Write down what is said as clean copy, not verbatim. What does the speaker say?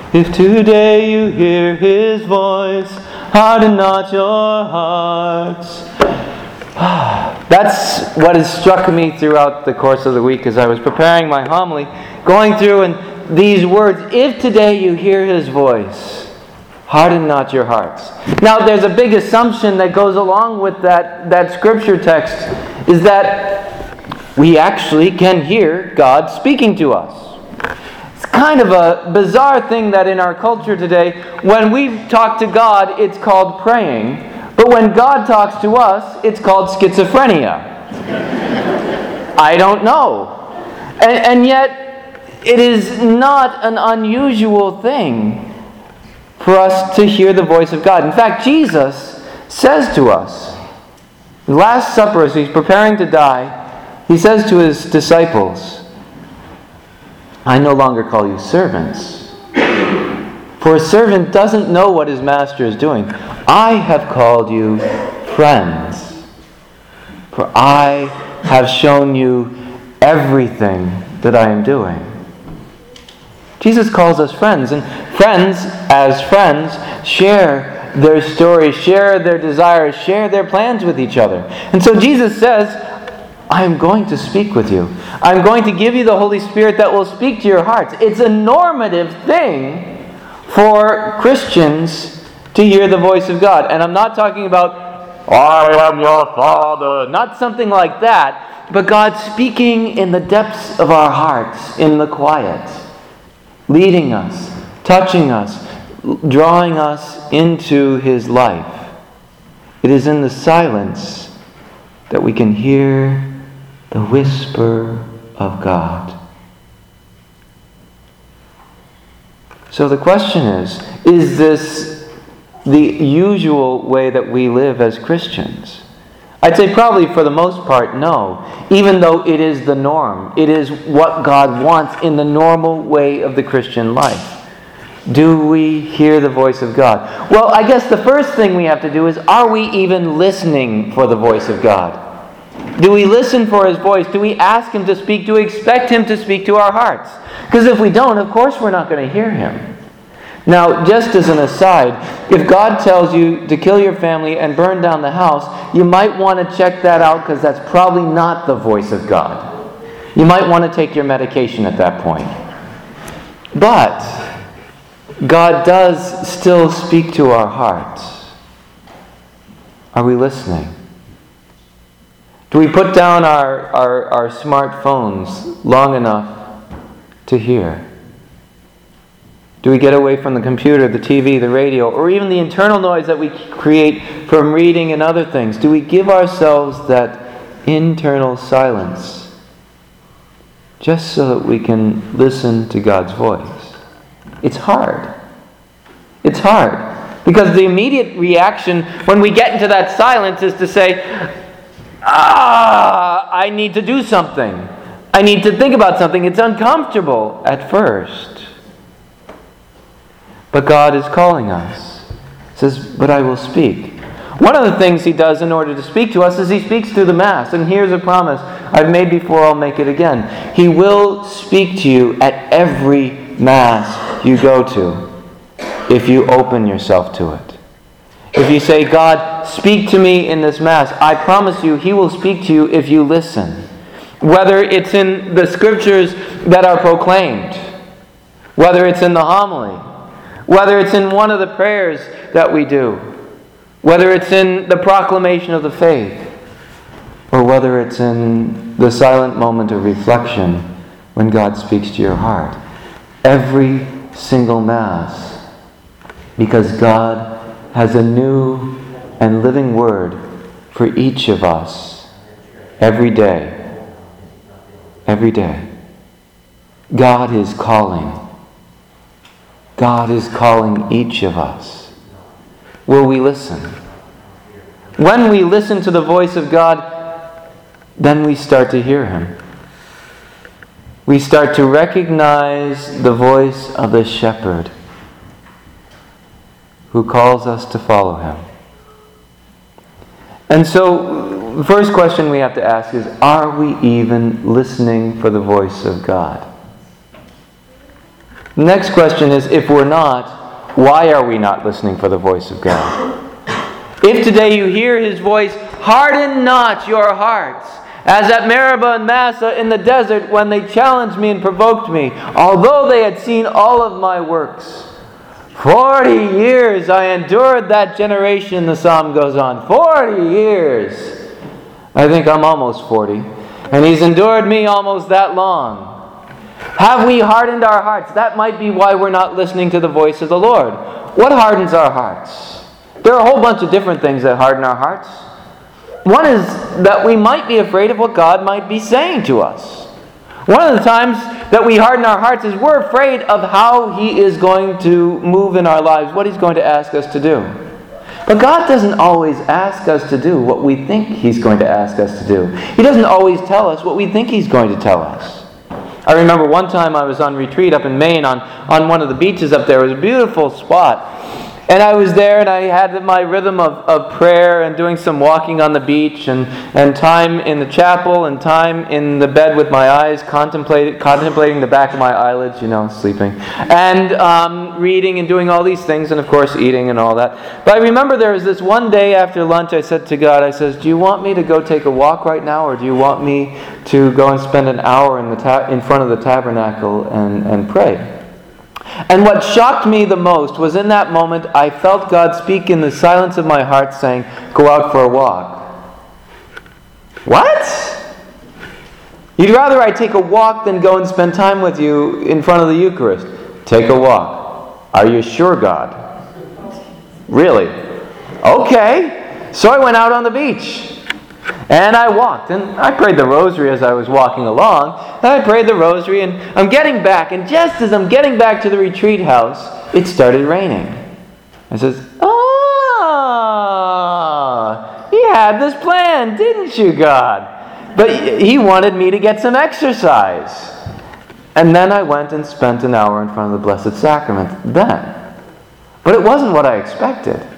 If today you hear His voice, harden not your hearts. That's what has struck me throughout the course of the week as I was preparing my homily, going through and these words, if today you hear His voice, harden not your hearts. Now there's a big assumption that goes along with that scripture text, is that we actually can hear God speaking to us. It's kind of a bizarre thing that in our culture today, when we talk to God, it's called praying. But when God talks to us, it's called schizophrenia. I don't know. And yet, it is not an unusual thing for us to hear the voice of God. In fact, Jesus says to us, the Last Supper, as He's preparing to die, He says to His disciples, I no longer call you servants, for a servant doesn't know what his master is doing. I have called you friends, for I have shown you everything that I am doing. Jesus calls us friends, and friends, as friends, share their stories, share their desires, share their plans with each other. And so Jesus says, I am going to speak with you. I'm going to give you the Holy Spirit that will speak to your hearts. It's a normative thing for Christians to hear the voice of God. And I'm not talking about, I am your Father. Not something like that. But God speaking in the depths of our hearts, in the quiet. Leading us, touching us, drawing us into His life. It is in the silence that we can hear the whisper of God. So the question is this the usual way that we live as Christians? I'd say probably for the most part, no. Even though it is the norm. It is what God wants in the normal way of the Christian life. Do we hear the voice of God? Well, I guess the first thing we have to do is, are we even listening for the voice of God? Do we listen for His voice? Do we ask Him to speak? Do we expect Him to speak to our hearts? Because if we don't, of course we're not going to hear Him. Now, just as an aside, if God tells you to kill your family and burn down the house, you might want to check that out, because that's probably not the voice of God. You might want to take your medication at that point. But God does still speak to our hearts. Are we listening? Do we put down our smartphones long enough to hear? Do we get away from the computer, the TV, the radio, or even the internal noise that we create from reading and other things? Do we give ourselves that internal silence just so that we can listen to God's voice? It's hard. It's hard. Because the immediate reaction when we get into that silence is to say, I need to do something. I need to think about something. It's uncomfortable at first. But God is calling us. He says, but I will speak. One of the things He does in order to speak to us is He speaks through the Mass. And here's a promise I've made before, I'll make it again. He will speak to you at every Mass you go to if you open yourself to it. If you say, God, speak to me in this Mass, I promise you He will speak to you if you listen. Whether it's in the Scriptures that are proclaimed, whether it's in the homily, whether it's in one of the prayers that we do, whether it's in the proclamation of the faith, or whether it's in the silent moment of reflection when God speaks to your heart. Every single Mass, because God has a new and living word for each of us every day. Every day. God is calling. God is calling each of us. Will we listen? When we listen to the voice of God, then we start to hear Him. We start to recognize the voice of the shepherd who calls us to follow Him. And so, the first question we have to ask is, are we even listening for the voice of God? The next question is, if we're not, why are we not listening for the voice of God? If today you hear His voice, harden not your hearts, as at Meribah and Massah in the desert when they challenged me and provoked me, although they had seen all of my works. 40 years I endured that generation, the psalm goes on. 40 years. I think I'm almost 40. And He's endured me almost that long. Have we hardened our hearts? That might be why we're not listening to the voice of the Lord. What hardens our hearts? There are a whole bunch of different things that harden our hearts. One is that we might be afraid of what God might be saying to us. One of the times that we harden our hearts is we're afraid of how He is going to move in our lives, what He's going to ask us to do. But God doesn't always ask us to do what we think He's going to ask us to do. He doesn't always tell us what we think He's going to tell us. I remember one time I was on retreat up in Maine on one of the beaches up there. It was a beautiful spot. And I was there and I had my rhythm of prayer and doing some walking on the beach and time in the chapel and time in the bed with my eyes contemplating the back of my eyelids, sleeping. And reading and doing all these things and of course eating and all that. But I remember there was this one day after lunch I said to God, I says, do you want me to go take a walk right now, or do you want me to go and spend an hour in front of the tabernacle and pray? And what shocked me the most was in that moment I felt God speak in the silence of my heart saying, go out for a walk. What? You'd rather I take a walk than go and spend time with you in front of the Eucharist. Take a walk. Are you sure, God? Really? Okay. So I went out on the beach. And I walked, and I prayed the rosary as I was walking along. And I prayed the rosary, and I'm getting back. And just as I'm getting back to the retreat house, it started raining. I says, you had this plan, didn't you, God? But He wanted me to get some exercise. And then I went and spent an hour in front of the Blessed Sacrament then. But it wasn't what I expected.